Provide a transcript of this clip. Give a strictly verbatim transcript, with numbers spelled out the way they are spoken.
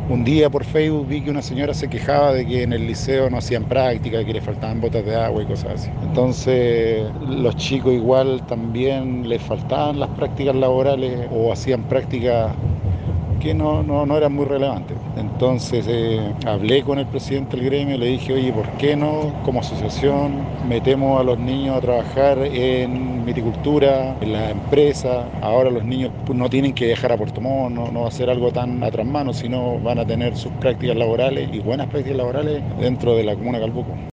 Un día por Facebook vi que una señora se quejaba de que en el liceo no hacían práctica, que les faltaban botas de agua y cosas así. Entonces, los chicos igual también les faltaban las prácticas laborales o hacían prácticas que no, no, no eran muy relevantes. Entonces eh, hablé con el presidente del gremio, le dije, oye, ¿por qué no como asociación metemos a los niños a trabajar en miticultura, en la empresa? Ahora los niños pues, no tienen que dejar a Puerto Montt, no, no va a ser algo tan a mano, sino van a tener sus prácticas laborales y buenas prácticas laborales dentro de la comuna de Calbuco.